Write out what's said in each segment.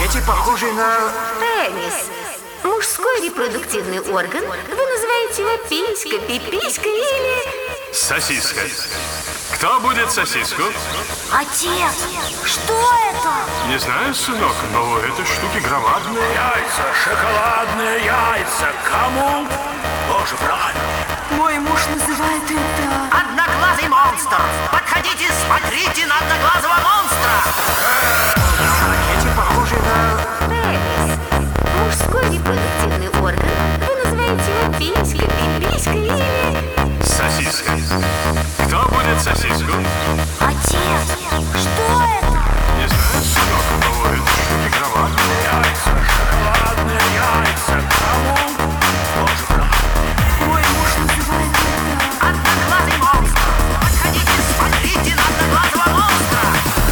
макете похожий на... Пенис. Мужской репродуктивный орган. Вы называете его писька, пиписька или... Сосиска. Кто будет сосиску? Отец, что это? Не знаю, сынок, но этой штуки громадные. Яйца, шоколадные яйца. Кому? Боже, правильно. Мой муж называет это... Одноглазый монстр! Подходите, смотрите на одноглазого монстра! На макете похожий на... Пенис. Мужской репродуктивный орган. Вы называете его писька, пиписька или... Сосиска. Кто будет сосиску? Отец, что это? Не знаю, сынок, но этой штуки громадные. Яйца, шоколадные яйца. Кому? Боже, правильно. Мой муж называет это... Одноглазый монстр! Подходите, смотрите на одноглазого монстра!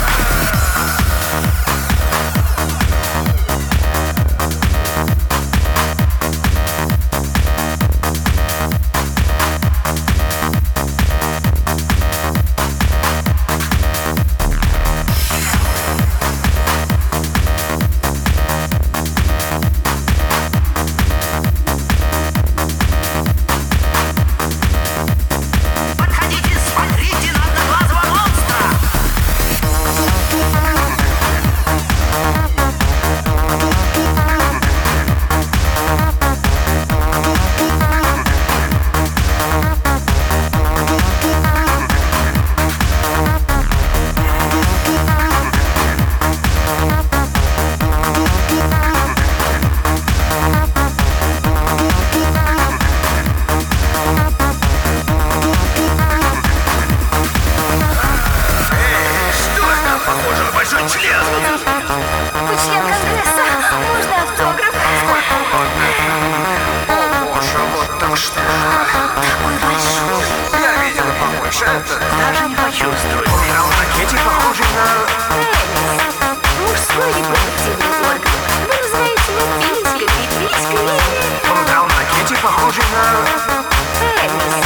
Подходите, смотрите на одноглазого монстра! Что это? Похоже на большой член. Вы член Конгресса. Можно автограф? Боже, вот так что... Такой большой. Я видела побольше. Это... Даже не почувствовать. На макете похожий на... Пенис. Мужской репродуктивный орган. Вы называете его писька, пиписька или... На макете похожий на... Пенис.